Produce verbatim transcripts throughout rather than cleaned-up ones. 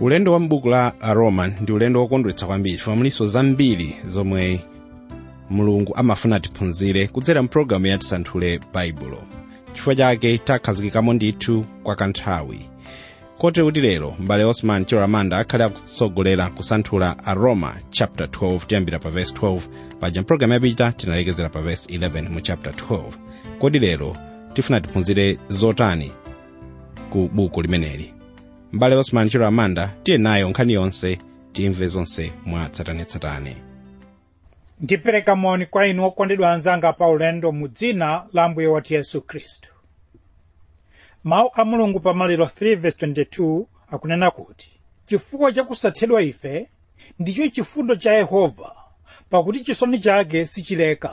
Ulendo wa m'buku la Aroma ndi ulendo wokondweretsa kwambiri chifukwa muliso zambiri zomwe Mulungu amafuna tiphunzire kudzera mpulogalamu ya Tisanthule Baibulo. Chifukwa chake takhazikikamo ndithu kwa kanthawi. Kote kuti lero m'bale Osman Chiramanda akhale akutsogolera kusanthula Aroma chapter twelve tiyambira pa verse twelve, paja mpulogalamu yapita tinalekezera pa verse eleven mu chapter twelve. Kodi lero tifuna tiphunzire zotani ku buku limeneli? M'bale Osman Chiramanda tiye nayo nkhani yonse timve zonse mwa tsatanetsatane. Ndipereka moni kwa inu okondedwa anzanga pa ulendo mu dzina la Ambuye wathu Yesu Khristu. Mawu a Mulungu pa Maliro three verse twenty-two akunena kuti, chifukwa cha kusathedwa ife ndicho chifundo cha Yehova, pakuti chisoni chake sichileka.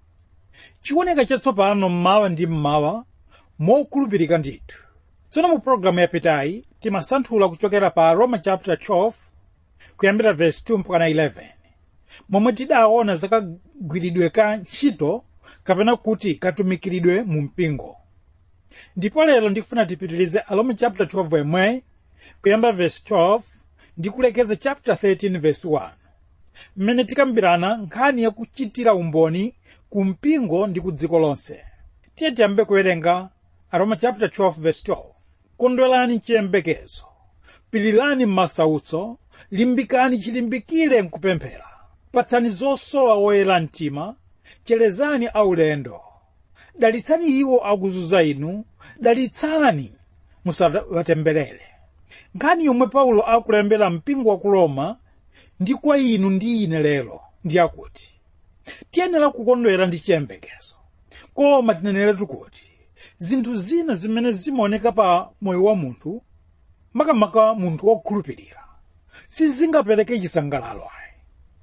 Chioneka chatsopano mmawa ndi mmawa mokhulupirika ndithu. Tsono mu programu yapitayi timasanthula kuchokera pa Aroma chapter twelve kuyambira verse two mpaka eleven. Momwe tidaona zakagwiridwe ka ntchito kapena kuti katumikiridwe mu mpingo. Ndipo lero ndikufuna tipitirize Aroma chapter twelve yemwe kuyamba verse twelve ndi kulekeza chapter thirteen verse one. Mmene tikambirana nkhani yakuchitira umboni ku mpingo ndi ku dziko lonse. Tiye tiyambe kuwerenga Aroma chapter twelve verse twelve. Kondwerani chiyembekezo, pilirani m'masautso, limbikani chilimbikire mkupemphera. Patsani zosowa woyera mtima, cherezani aulendo. Dalitsani iwo akuzunza inu, dalitsani musawatemberere. Nkhani yomwe Paulo akulembera mpingo wa ku Roma ndi kwa inu ndi ine lero ndi akuti, tiyenera kukondwera ndi chiyembekezo. Koma tineneretu kuti zinthu zina zimene zimaoneka pa moyo wa munthu, makamaka munthu wokhulupirira, sizingapereke chisangalalo ayi.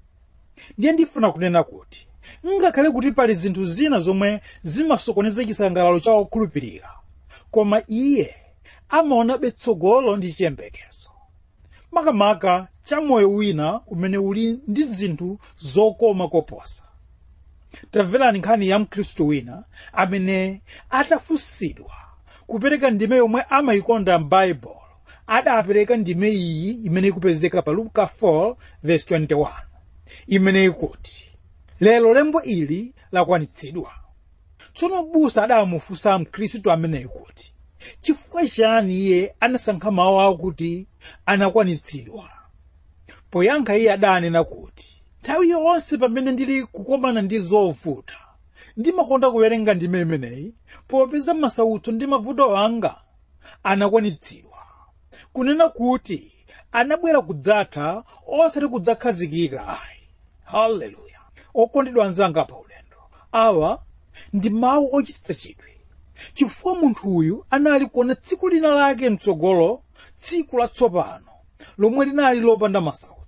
Ndiye ndifuna kunena kuti ngakhale kuti pali zinthu zina zomwe zimasokoneza chisangalalo cha wokhulupirira, koma iye amaona betsogolo ndi chiyembekezo, makamaka cha moyo wina umene uli ndi zinthu zokoma koposa. Tamverani nkhani ya Mkhristu wina amene atafunsidwa kupereka ndime yomwe amayikonda m'Baibulo, adapereka ndime iyi imene ikupezeka pa Luka four verse twenty-one, imene ikuti, lero lembo ili lakwanitsidwa. Tsono busa adamufunsa Mkhristu amene ikuti, chifukwa chani iye anasankha mawu akuti anakwanitsidwa? Poyankha iye adanena kuti, nthawi yonse pamene ndili kukomana ndi zovuta ndimakonda kuwerenga ndime imeneyi, popeza masautso ndi mavuto anga anakwanitsidwa. Kunena kuti anabwera kudzatha osati kudzakhazikika ayi. Haleluya. Okondedwa anzanga pa ulendo, awa ndi mawu ochititsa chidwi, chifukwa munthu uyu anali kuona tsiku lina lake mtsogolo, tsiku latsopano lomwe linali lopanda masautso.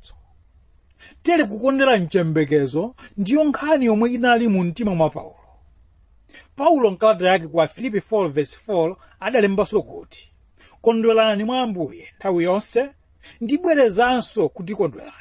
Tere kukondera mchembekezo ndiyo nkhani yomwe inali mu mtima mwa Paulo. Paulo mkalata yake kwa Filipi four verse four adalembanso kuti, kondwerani mwa Ambuye nthawi yonse, ndibwerezanso kuti kondwerani.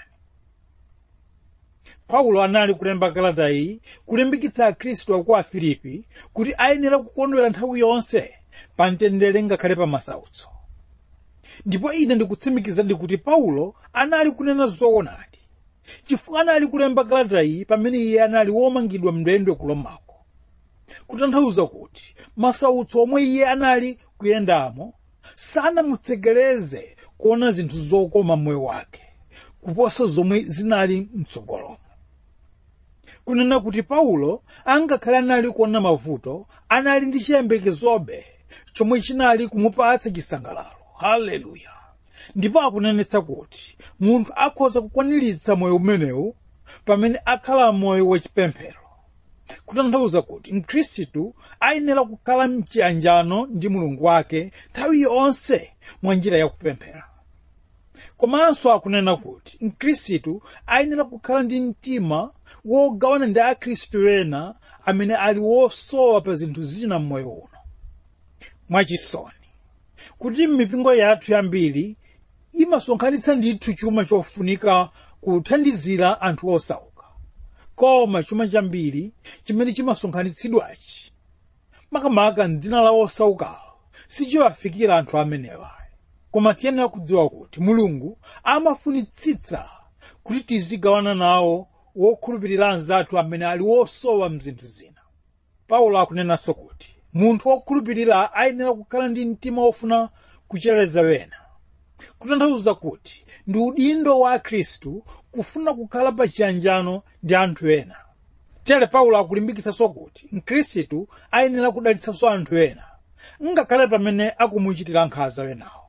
Paulo anali kulemba kalata iyi kulimbikitsa Akhristu aku a Filipi kuti ayenera kukondwera nthawi yonse pa mtendere ngakhale pa masautso. Ndipo ine ndikutsimikizadi kuti Paulo anali kunena zoonadi, chifukwa anali kulemba kalata iyi pamene iye anali womangidwa mndende ku Romako. Kutanthauza kuti masautso omwe iye anali kuyendamo sanamutsegereze kuona zinthu zokoma mmoyo wake kuposa zomwe zinali mtsogolo. Kunena kuti Paulo angakhale anali kuona mavuto, anali ndi chiyembekezobe chomwe chinali kumupatsa chisangalalo. Haleluya. Ndipo akunenetsa kuti munthu akhoza kukwaniritsa moyo umenewu pamene akhala moyo wachipemphero. Kutanthauza kuti Mkhristu ayenera kukhala mchiyanjano ndi Mulungu wake nthawi yonse mwa njira yakupemphera. Komanso akunena kuti Mkhristu ayenera kukhala ndi mtima wogawana ndi Akhristu ena amene ali wosowa pa zinthu zina mmoyo uno. Mwachisoni kuti m'mipingo yathu yambiri imasonkhanitsa ndithu chuma chofunika kuthandizira anthu osauka, koma chuma chambiri chimene chimasonkhanitsidwachi makamaka m'dzina la osaukawo sichiwafikira anthu amenewa. koma tiyenera kudziwa kuti mulungu amafunitsitsa kuti tizigawana nawo wokhulupirira anzathu amene ali wosowa mzinthu zina. Paulo akunenanso kuti munthu wokhulupirira ayenera kukhala ndi mtima wofuna kuchereza wena, kutanthauza kuti ndi udindo wa Khristu kufuna kukhala pa chiyanjano ndi anthu ena. Tere Paulo akulimbikitsanso kuti Mkhristu ayenera kudalitsanso anthu ena ngakhale pamene akumuchitira nkhanza wenawo.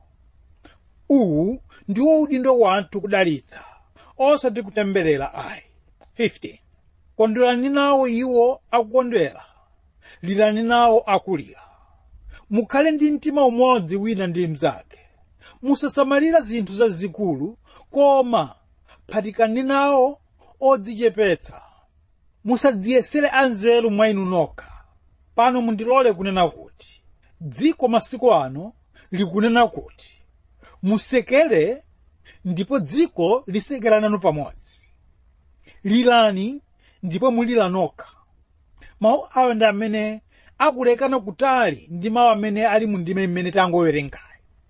Uwu ndiwo udindo wathu kudalitsa, osati kutemberera ayi. fifteen Kondwerani nawo iwo akukondwera, lirani nawo akulira. Mukhale ndi mtima umodzi wina ndi mnzake. Musasamalira zinthu zazikulu, koma phatikani nawo odzichepetsa. Musadziyesere anzeru mwa inu nokha. Pano mundilole kunena kuti dziko masiku ano likunena kuti musekere ndipo dziko lisekera nanu pamodzi. Lilani ndipo mulira nokha. Mawu awa ndi amene akulekana kutali ndi mawu amene ali mu ndime imene tangowerengayi.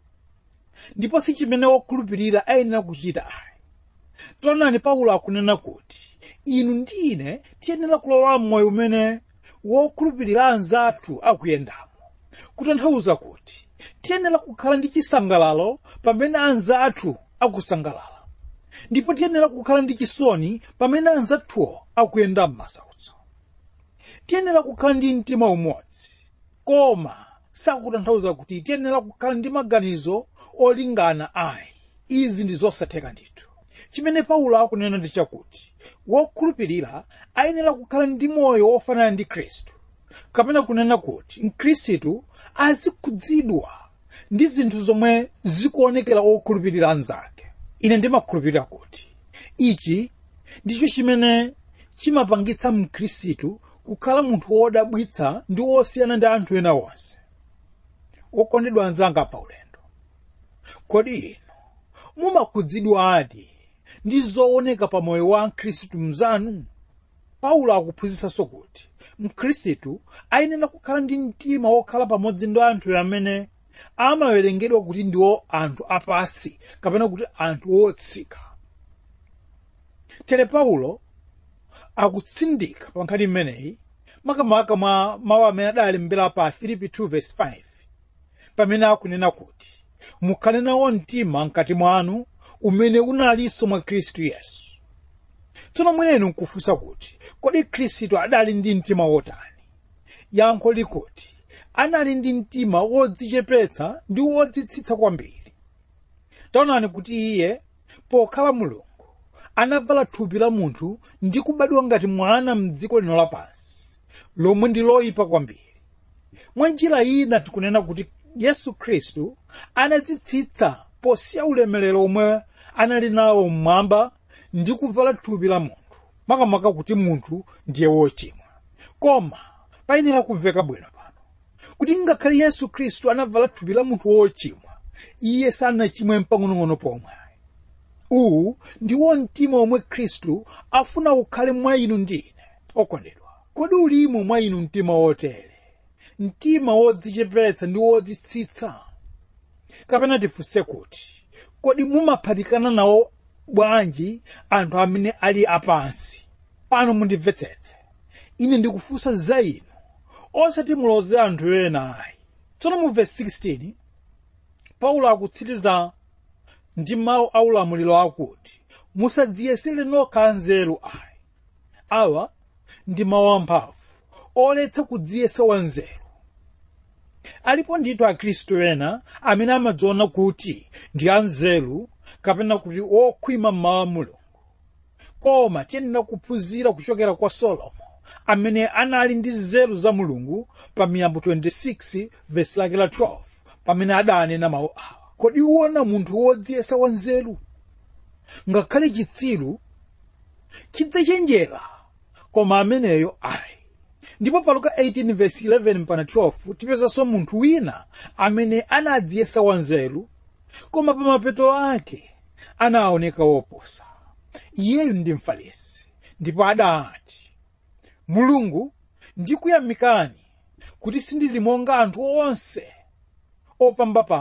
Ndipo si chimene wokhulupirira ayenera kuchita ayi. Taonani Paulo akunena kuti inu ndi ine tiyenera kulowa m'moyo umene wokhulupirira anzathu akuyendamo. Kutanthauza kuti tiyenera kukhala ndi chisangalalo pamene anzathu akusangalala, ndipo tiyenera kukhala ndi chisoni pamene anzathuwo akuyenda m'masautso. Tiyenera kukhala ndi mtima umodzi, koma sakutanthauza kuti tiyenera kukhala ndi maganizo olingana ayi. Izi ndi zosatheka ndithu. Chimene Paulo akunena ndi chakuti wokhulupirira ayenera kukhala ndi moyo wofanana ndi Khristu, kapena kunena kuti Mkhristu azikhudzidwa ndi zinthu zomwe zikuonekera wokhulupirira anzake. Ine ndimakhulupirira kuti ichi ndicho chimene chimapangitsa Mkhristu kukhala munthu wodabwitsa ndi wosiyana ndi anthu ena onse. Wokondedwa anzanga pa ulendo, kodi inu mumakhudzidwadi ndi zooneka pa moyo wa Mkhristu mnzanu? Paulo akuphunzitsanso kuti Mkhristu ayenera kukhala ndi mtima wokhala pamodzi ndi anthu amene amawerengedwa kuti ndiwo anthu apasi kapena kuti anthu wotsika. Tere Paulo akutsindika pa nkhani imeneyi makamaka mwa mawu amene adalembera pa Filipi two verse five, pamene akunena kuti mukhale nawo mtima mkati mwanu umene unalinso mwa Khristu Yesu. Tsono mwenenu nkufunsa kuti kodi Khristu adali ndi mtima wotani? Yankho likuti anali ndi mtima wodzichepetsa ndi wodzitsitsa kwambiri. Taonani kuti iye pokhala Mulungu anavala thupi la munthu ndi kubadwa ngati mwana m'dziko lino lapansi, lomwe ndi loyipa kwambiri. Mwa njira ina tikunena kuti Yesu Khristu anadzitsitsa posiya ulemerero omwe anali nawo mmwamba ndi kuvala thupi la munthu, makamaka kuti munthu ndiye wochimwa. Koma payenera kumveka bwino pano kuti ngakhale Yesu Khristu anavala thupi la munthu wochimwa, iye sanachimwe mpang'onong'ono pomwe. Uwu ndiwo mtima omwe Khristu afuna ukhale mwa inu ndi ine. Okondedwa, kodi ulimo mwa inu mtima wotere, mtima wodzichepetsa ndi wodzitsitsa? Kapena tifunse kuti kodi mumaphatikana nawo bwanji anthu amene ali apansi? Pano mundimvetsetse, ine ndikufunsa za inu, osati muloze anthu ena ayi. Tsono mu verse sixteen Paulo akutsiriza ndi mawu aulamuliro akuti musadziyesere nokha anzeru ayi. Awa ndi mawu amphamvu oletsa kudziyesa wanzeru. Alipo ndithu akhristu ena amene amadziona kuti ndi anzeru kapena kuti okhwima m'mawu a Mulungu. Koma tiyenera kuphunzira kuchokera kwa Solomo amene anali ndi nzeru za Mulungu pa Miyambo twenty-six verse lake la twelve, pamene adanena mawu awa: kodi uona munthu wodziyesa wanzeru? Ngakhale chitsiru chidzachenjera, koma ameneyo ayi. Ndipo pa Luka eighteen verse eleven mpaka twelve tipezanso munthu wina amene anadziyesa wanzeru, koma pa mapeto ake anaoneka wopusa. Iyeyu ndi Mfarisi, ndipo adati: Mulungu ndikuyamikani kuti sindili monga anthu onse opambapamba,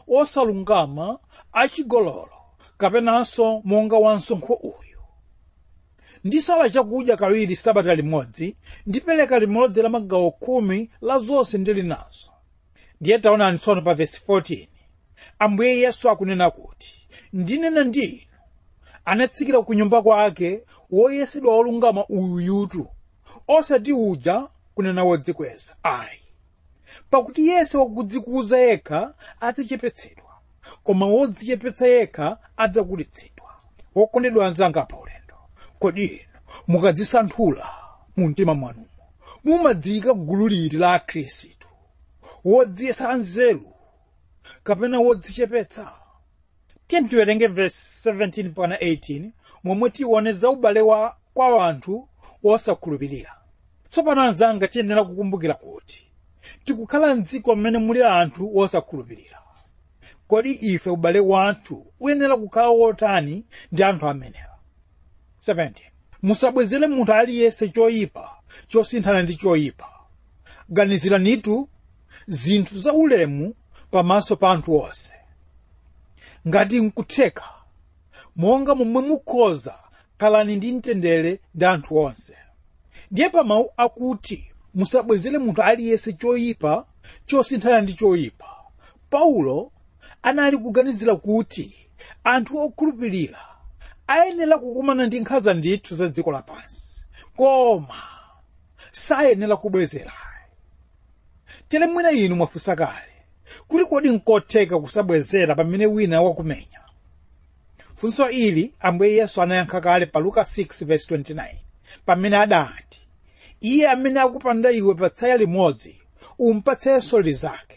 osalungama, achigololo, kapenanso monga wansonkho uyu. Ndisala chakudya kawiri sabata limodzi, ndipereka limodzi la magawo khumi la zonse ndili nazo. Ndiye taonani tsono pa vesi fourteen. Ambuye Yesu akunena kuti, ndinena ndi inu, anatsikira ku nyumba kwake woyesedwa wolungama uyutu, osati uja kunena wodzikweza, ayi. Pakuti yense wakudzikuza yekha adzichepetsedwa, koma wodzichepetsa yekha adzakulitsidwa. Wokondedwa anzanga pa ulendo, kodi inu mukadzisanthula mu mtima mwanumo mumadziyika gulu liti la Akhristu? Wodziyesa anzeru kapena wodzichepetsa? Tiyeni tiwerenge verse seventeen mpaka eighteen momwe tione za ubale wa kwa anthu osakhulupirira. Tsopano anzanga tiyenera kukumbukira kuti tikukhala m'dziko mmene muli anthu osakhulupirira. Kodi ife ubale wathu uyenera kukhala wotani ndi anthu amenewa? seventeen. Musabwezere munthu aliyense choyipa chosinthana ndi choyipa. Ganiziranitu zinthu za ulemu pamaso pa anthu onse. Ngati nkutheka, monga momwe mukhoza, khalani ndi mtendere ndi anthu onse. Ndiye pa mawu akuti musabwezere munthu aliyense choyipa chosinthana ndi choyipa, Paulo anali kuganizira kuti anthu okhulupirira ayenera kukumana ndi nkhanza ndithu za dziko lapansi, koma sayenera kubwezera. Tere mwina inu mwafunsa kale kuti kodi nkotheka kusabwezera pamene wina wakumenya? Funso ili Ambuye Yesu anayankha kale pa Luka six verse twenty-nine pamene adati, iye amene akupanda iwe pa tsaya limodzi umpatsenso lizake.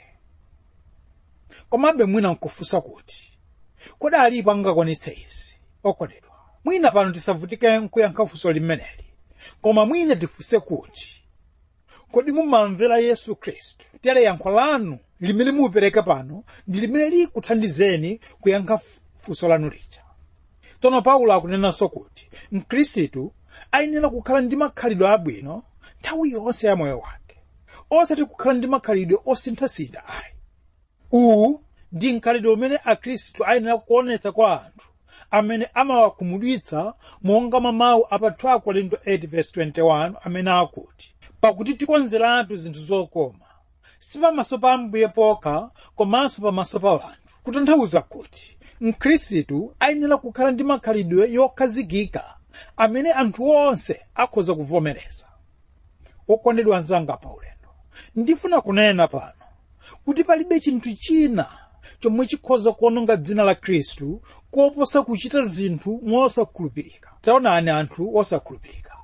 Komabe mwina nkufunsa kuti kodi alipo angakwanitse izi? Okondedwa, mwina pano tisavutike nkuyankha funso limeneli, koma mwina tifunse kuti kodi mumamvera Yesu Khristu? Tere yankho lanu limene mupereka pano ndi limene likuthandizeni kuyankha funso lanu lija. Tsono Paulo akunenanso kuti Mkhristu ayenera kukhala ndi makhalidwe abwino nthawi yonse ya moyo wake, osati kukhala ndi makhalidwe osinthasintha ayi. Uwu ndi mkhalidwe umene Akhristu ayenera kuonetsa kwa anthu amene amawakhumudwitsa, monga mawu a pa two Korinto eight verse twenty-one amene akuti, pakuti tikonzeratu zinthu zokoma, si pamaso pa Ambuye pokha komanso pamaso pa anthu. Kutanthauza kuti Mkhristu ayenera kukhala ndi makhalidwe yokhazikika amene anthu onse akhoza kuvomereza. Okondedwa anzanga pa ulendo, ndifuna kunena pano kuti palibe chinthu china chomwe chikhoza kuononga dzina la Khristu koposa kuchita zinthu mosakhulupirika. Taonani anthu osakhulupirika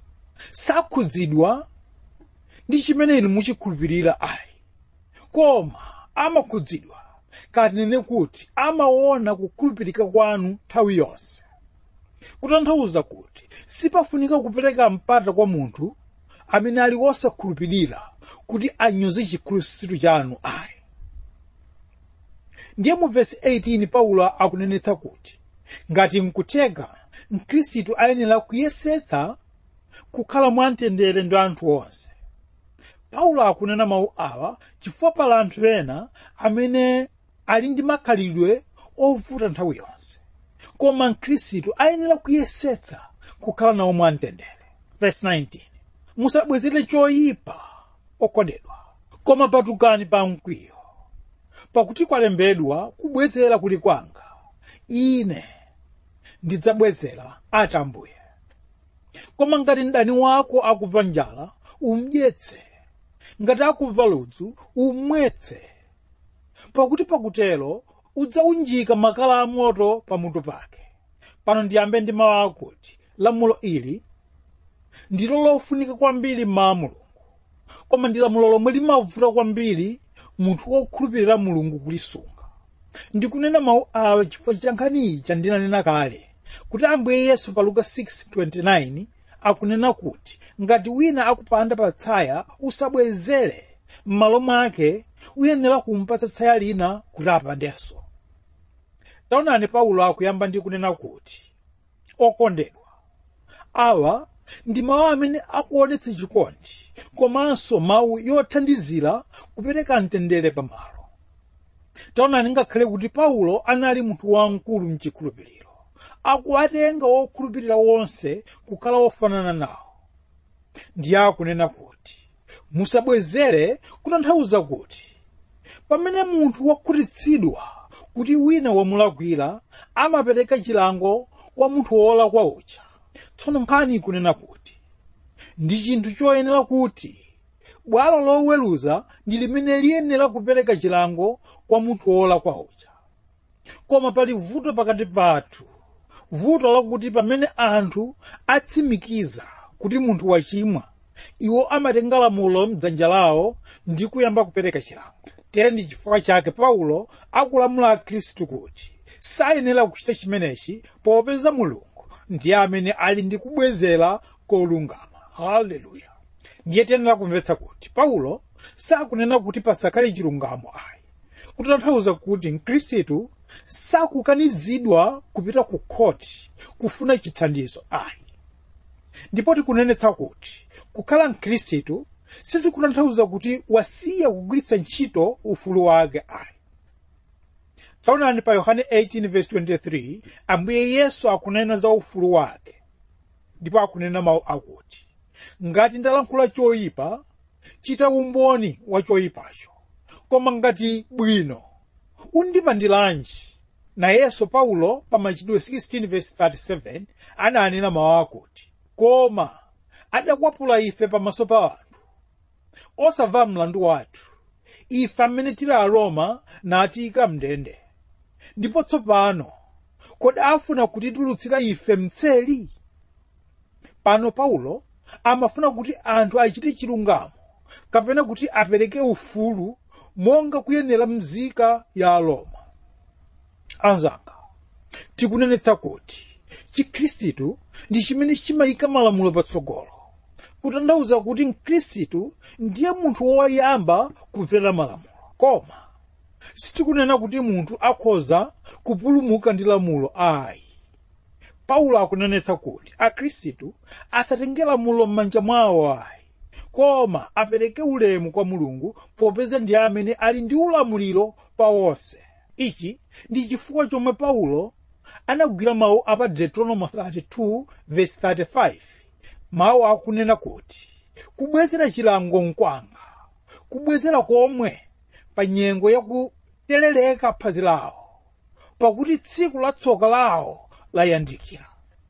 sakhudzidwa ndi chimene inu muchikhulupirira ayi, koma amakhudzidwa, katinene kuti amaona kukhulupirika kwanu nthawi yonse. Kutanthauza kuti sipafunika kupereka mpata kwa munthu amene ali wosakhulupirira kuti anyoze chikhulupiriro chanu ayi. Ndiye mu verse eighteen Paulo akunenetsa kuti ngati nkutheka, Mkhristu ayenera kuyesetsa kukhala mwamtendere ndi anthu onse. Paulo akunena mawu awa chifukwa pali anthu ena amene ali ndi makhalidwe ovuta nthawi yonse, koma Mkhristu ayenera kuyesetsa kukhala nawo mwamtendere. Verse nineteen. Musabwezere choyipa, okondedwa, koma patukani pa mkwiyo, pakuti kwalembedwa, kubwezera kuli kwanga, ine ndidzabwezera, ati Ambuye. Koma ngati mdani wako akumva njala, umdyetse, ngati akumva ludzu, umwetse, pakuti pakutero udzaunjika makala amoto pamutu pake. Pano ndiyambe ndi mawu akuti lamulo ili ndilo lofunika kwambiri mwa Mulungu, koma ndi lamulo lomwe limavuta kwambiri munthu wokhulupirira Mulungu kulisunga. Ndikunena mawu awa chifukwa cha nkhani ija ndinanena kale kuti Ambuye Yesu pa Luka six twenty-nine akunena kuti ngati wina akupanda pa tsaya usabwezere, m'malo mwake uyenera kumpatsa tsaya lina kuti apandenso. Taonani Paulo akuyamba ndi kunena kuti, okondedwa, awa ndi mawu amene akuonetsa chikondi, komanso mawu yothandizira kupereka mtendere pamalo. taonani ngakhale kuti Paulo anali munthu wamkulu mchikhulupiriro, akuwatenga wokhulupirira wonse kukhala wofanana nawo. Ndiye akunena kuti musabwezere, kutanthauza kuti pamene munthu wakhutitsidwa kuti wina wamulakwira, amapereka chilango kwa munthu wolakwa uja. Tsono nkhani ikunena kuti ndi chinthu choyenera kuti bwalo loweruza ndi limene liyenera kupereka chilango kwa munthu wolakwa uja. Koma pali vuto pakati pathu, vuto lakuti pamene anthu atsimikiza kuti munthu wachimwa, iwo amatenga lamulo m'dzanja lawo ndi kuyamba kupereka chilango. Tere ndi chifukwa chake Paulo akulamula Akhristu kuti sayenera kuchita chimenechi, popeza Mulungu ndiye amene ali ndi kubwezera kolungama. Haleluya! Ndiye tiyenera kumvetsa kuti Paulo sakunena kuti pasakhale chilungamo ayi, kutanthauza kuti Mkhristu sakukanizidwa kupita ku khoti kufuna chithandizo ayi. Ndipo tikunenetsa kuti kukhala Mkhristu sizikutanthauza kuti wasiya kugwiritsa ntchito ufulu wake ayi. Taonani pa Yohane eighteen verse twenty-three, Ambuye Yesu akunena za ufulu wake, ndipo akunena mawu akuti, ngati ndalankhula choyipa, chita umboni wa choyipacho, koma ngati bwino, undipandiranji. Na Yesu Paulo pa Machitidwe sixteen verse thirty-seven ananena mawu akuti, koma adakwapula ife pamaso pa anthu, osamva mlandu wathu, ife amene tili Aroma natiyika mndende. Ndipo tsopano kodi afuna kutitulutsira ife mtseli? Pano Paulo amafuna kuti anthu achite chilungamo, kapena kuti apereke ufulu monga kuyenera mzika ya Aroma. Anzanga, tikunenetsa kuti Chikhristu ndi chimene chimayika malamulo patsogolo, kutanthauza kuti Mkhristu ndiye munthu woyamba kumvera malamulo. Koma sitikunena kuti munthu akhoza kupulumuka ndi lamulo ayi. Paulo akunenetsa kuti Akhristu asatenge lamulo m'manja mwawo ayi, koma apereke ulemu kwa Mulungu, popeza ndiye amene ali ndi ulamuliro pa wonse. Ichi ndi chifukwa chomwe Paulo anagwira mawu apa Deuteronomy thirty-two verse thirty-five. Mawu akunena kuti kubwezera chilango nkwanga, kubwezera komwe pa nyengo yakuteleleka phazi lawo, pakuti tsiku la tsoka lawo layandikira.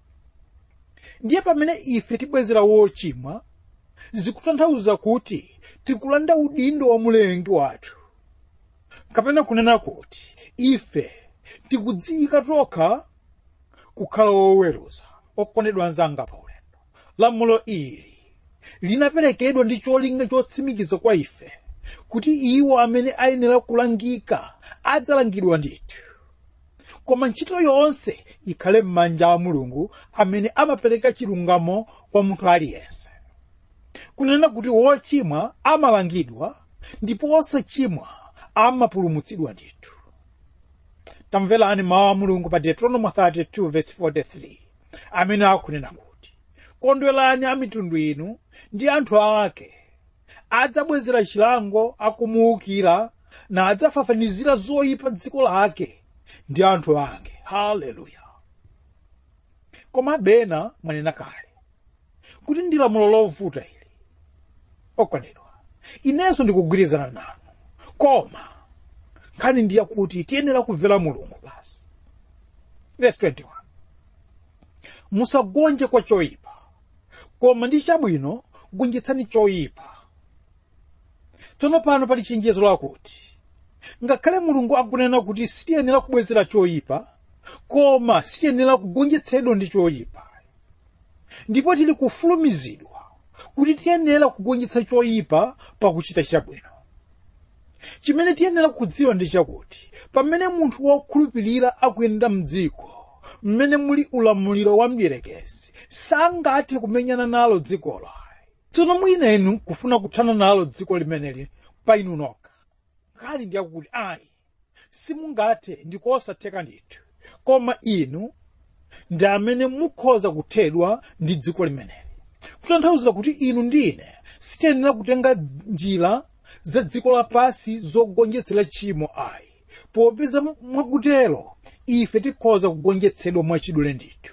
Ndiye pamene ife tibwezera wochimwa, zikutanthauza kuti tikulanda udindo wa mlengi wathu, kapena kunena kuti ife tikudziyika tokha kukhala woweruza. Okondedwa anzanga pa ulendo, lamulo ili linaperekedwa ndi cholinga chotsimikiza kwa ife kuti iwo amene ayenera kulangika adzalangidwa ndithu. Koma ntchito yonse ikhale m'manja a Mulungu amene amapereka chilungamo kwa munthu aliyense. Kunena kuti wochimwa amalangidwa ndipo osachimwa amapulumutsidwa ndithu. Tamverani mawu a Mulungu pa Deuteronomy thirty-two verse forty-three, amene akunena kuti, kondwerani a mitundu inu ndi anthu ake, adzabwezera chilango akumuukira na adzafafanizira zoyipa dziko lake ndi anthu ake. Haleluya! Koma bena mwanena kale kuti ndi lamulo lovuta ili. Okondedwa, inenso ndikugwirizana nanu, koma nkhani ndiye kuti tiyenera kumvera Mulungu basi. Verse twenty-one, musagonje kwa choyipa, koma ndi chabwino gonjetsani choyipa. Tsono pano pali chenjezo lakuti ngakhale Mulungu akunena kuti sitiyenera kubwezera choyipa, koma sitiyenera kugonjetsedwa ndi choyipa. Ndipo tili kufulumizidwa kuti tiyenera kugonjetsa choyipa pakuchita chabwino. Chimene tiyenera kudziwa ndi chakuti pamene munthu wokhulupirira akuyenda mdziko mmene muli ulamuliro wa mdierekezi, sangathe kumenyana nalo dzikolo. Tsono mwina inu kufuna kuthana nalo dziko limeneli pa inu nokha. Nkhani ndiye kuti ayi, simungathe, ndikosatheka ndithu. Koma inu ndi amene mukhoza kuthedwa ndi dziko limeneli. Kutanthauza kuti inu ndine sitiyenera kutenga njira za dziko lapansi zogonjetsera tchimo ayi, popeza mwakutero ife tikhoza kugonjetsedwa mwachidule ndithu.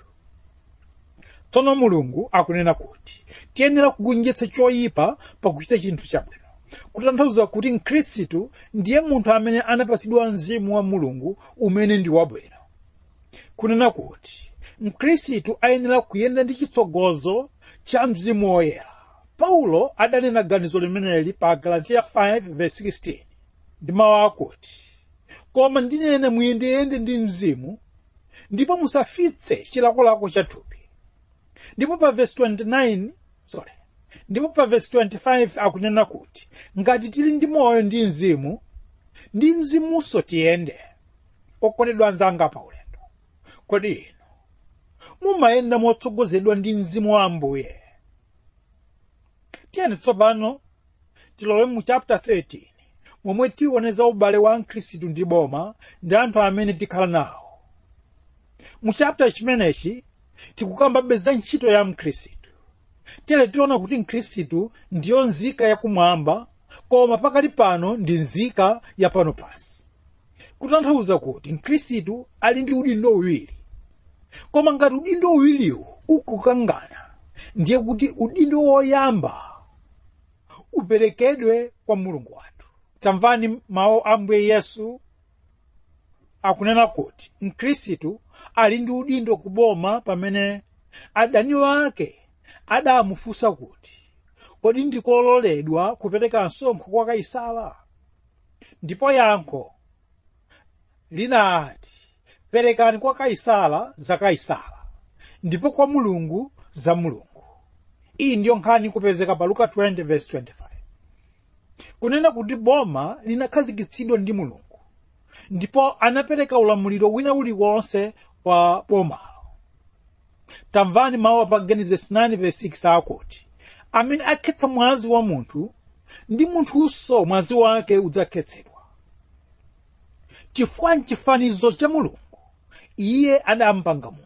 Tsono Mulungu akunena kuti tiyenera kugonjetsa choyipa pakuchita chinthu chabwino, kutanthauza kuti Mkhristu ndiye munthu amene anapatsidwa mzimu wa Mulungu umene ndi wabwino. Kunena kuti Mkhristu ayenera kuyenda ndi chitsogozo cha mzimu woyera. Paulo adanena ganizo limeneli pa Galatiya five verse sixteen. Ndi mawu akuti, koma ndinene muyendeyende ndi mzimu, ndipo musafitse chilakolako cha thupi. Ndipo pa verse twenty-nine, sorry, ndipo pa verse twenty-five akunena kuti ngati tili ndi moyo ndi mzimu, ndi mzimunso tiyende. Okondedwa anzanga pa ulendo, kodi inu mumayenda motsogozedwa ndi mzimu wa Ambuye? Tiyeni tsopano tilowe mu chapter thirteen, momwe tioneza ubale wa Mkhristu ndi boma ndi anthu amene tikhala nawo. Mu chapter chimenechi tikukambabe za ntchito ya Mkhristu. Tere tiona kuti Mkhristu ndiyo nzika yakumwamba, koma pakali pano ndi nzika ya pano pansi. Kutanthauza kuti Mkhristu ali ndi udindo uwiri. Koma ngati udindo uwiriwo ukukangana, ndiye kuti udindo woyamba uperekedwe kwa Mulungu wathu. Tamvani mawu a Ambuye Yesu akunena kuti Mkhristu ali ndi udindo kuboma pamene adani wake adamufunsa kuti kodi ndikololedwa kupereka msonkho kwa Kaisala? Ndipo yankho linati, perekani kwa Kaisala za Kaisala, ndipo kwa Mulungu za Mulungu. Iyi ndiyo nkhani kupezeka pa Luka twenty verse twenty-five. Kunena kuti boma linakhazikitsidwa ndi Mulungu, ndipo anapereka ulamuliro wina uliwonse wa bomalo. Tamvani mawu pa Genesis nine verse six akuti, amene akhetsa mwazi wa munthu, ndi munthunso mwazi wake udzakhetsedwa. Chifukwa nchifanizo cha Mulungu iye adampanga munthu.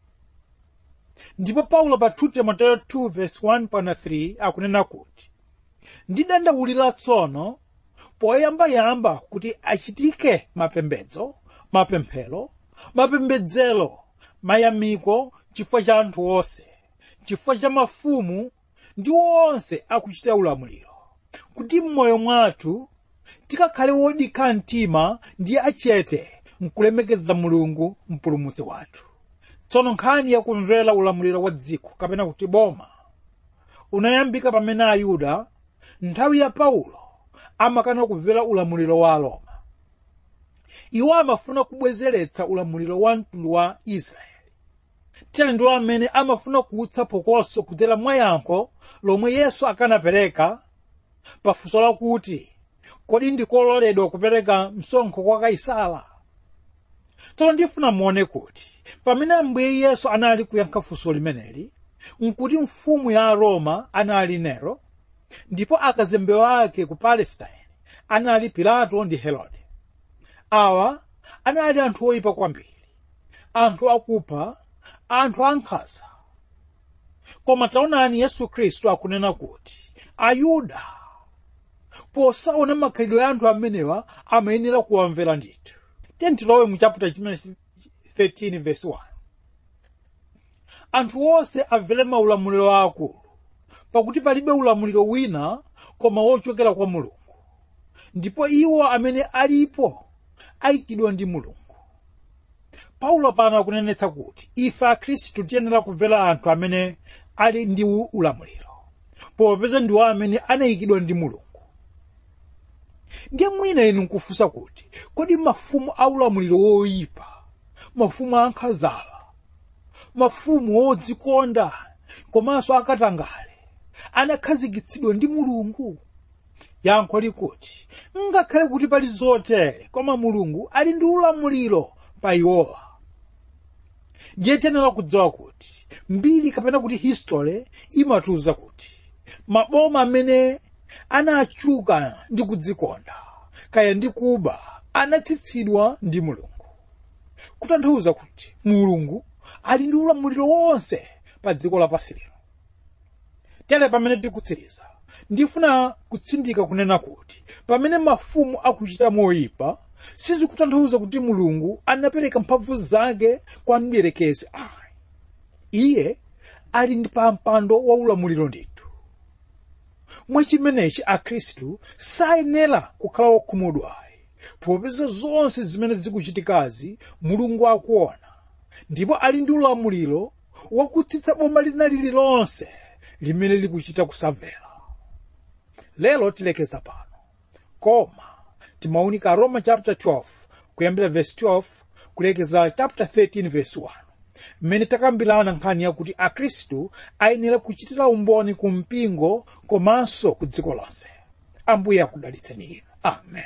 Ndipo Paulo pa two Timoteyo two verse one to three akunena kuti, ndidandaulira tsono poyambayamba kuti achitike mapembedzo, mapemphero, mapembedzero, mayamiko chifukwa cha anthu onse, chifukwa cha mafumu ndi onse akuchita ulamuliro, kuti m'moyo mwathu tikakhale wodikha mtima ndi achete mkulemekeza Mulungu mpulumutsi wathu. Tsono nkhani yakumvera ulamuliro wa dziko kapena kuti boma unayambika pamene Ayuda nthawi ya Paulo amakana kumvera ulamuliro wa Aroma. Iwo amafuna kubwezeretsa ulamuliro wa mtundu wa Israeli. Tere ndiwo amene amafuna kuutsa phokoso kudzera mwa yankho lomwe Yesu akanapereka pafunso lakuti kodi ndikololedwa kupereka msonkho kwa Kaisala? Tsono ndifuna muone kuti pamene Ambuye Yesu anali kuyankha funso limeneli, nkuti mfumu ya Roma anali Nero, ndipo akazembe wake ku Palestine anali Pilato ndi Herode. Awa anali anthu oyipa kwambiri, anthu akupha, anthu ankhanza. Koma taonani Yesu Khristu akunena kuti Ayuda posaona makhalidwe ya anthu amenewa amayenera kuwamvera ndithu. Tilowe mu chapter chimenechi thirteen verse one. Anthu onse amvere maulamuliro akulu, pakuti palibe ulamuliro wina koma wochokera kwa Mulungu, ndipo iwo amene alipo ayikidwa ndi Mulungu. Paulo pano akunenetsa kuti ife Akhristu tiyenera kumvera anthu amene ali ndi ulamuliro, popeza ndiwo amene anayikidwa ndi Mulungu. Ndiye mwina inu nkufunsa kuti kodi mafumu a ulamuliro woyipa, mafumu ankhanzawa, mafumu odzikonda komanso akatangale anakhazikitsidwa ndi Mulungu? Yankho likuti ngakhale kuti pali zotere, koma Mulungu ali ndi ulamuliro pa iwowa. Ndiye tiyenera kudziwa kuti mbiri kapena kuti history imatiuza kuti maboma amene anachuka ndi kudzikonda kaya ndi kuba anatsitsidwa ndi Mulungu, kutanthauza kuti Mulungu ali ndi ulamuliro wonse pa dziko lapansi lino. Tere pamene tikutsiriza, ndifuna kutsindika kunena kuti pamene mafumu akuchita moyipa sizikutanthauza kuti mulungu anapereka mphamvu zake kwa mdierekezi ayi. Iye ali ndi pa mpando wa ulamuliro ndithu. Mwachimenechi akhristu sayenera kukhala okhumudwayi, popeza zonse zimene zikuchitikazi mulungu akuona, ndipo ali ndi ulamuliro wakutsitsa boma lina lililonse limene likuchita kusamvera. Lero tilekeza pano, koma timaunika Roma chapter twelve kuyambira verse twelve kulekeza chapter thirteen verse one, mmene takambirana nkhani yakuti akhristu ayenera kuchitira umboni ku mpingo komanso ku dziko lonse. Ambuye akudalitseni inu. Amen.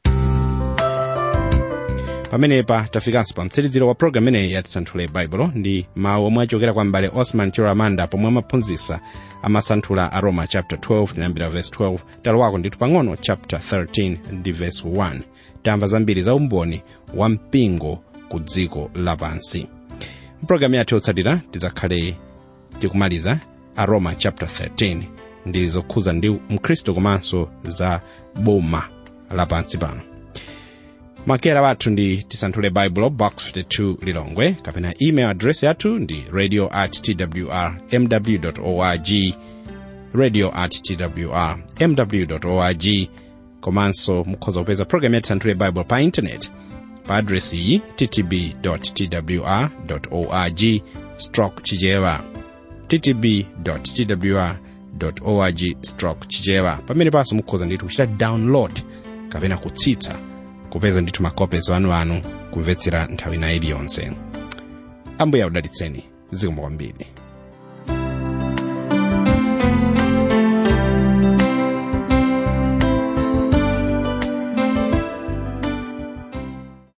Pamenepa tafikanso pa mtsiriziro wa program ineyi ya Tisanthule Baibulo ndi mawu omwe achokera kwa mbale Osman Chiramanda pomwe amaphunzitsa amasanthula a Roma chapter twelve tinayambira verse twelve, talowako ndithu pang'ono chapter thirteen ndi verse one. Tamva zambiri za umboni wa mpingo ku dziko lapansi. Mpulogalamu yathu yotsatira tidzakhale tikumaliza a Roma chapter thirteen ndi zokhuza ndi mkhristu komanso za boma lapansi pano. Makera wathu ndi Tisanthule Baibulo, box fifty-two Lilongwe, kapena email address yathu ndi radio at t w r m w dot org, radio at t w r m w dot org. Komanso mukhoza kupeza program ya Tisanthule Baibulo pa internet pa address iyi t t b dot t w r dot org stroke chichewa, t t b dot t w r dot org stroke chichewa. Pamene paso mukhoza ndithu kuchita download kapena kutsitsa kupeza ndithu makopezo anu anu kumvetsera nthawi ina iliyonse. Ambuye akudalitseni. Zikomo kwambiri.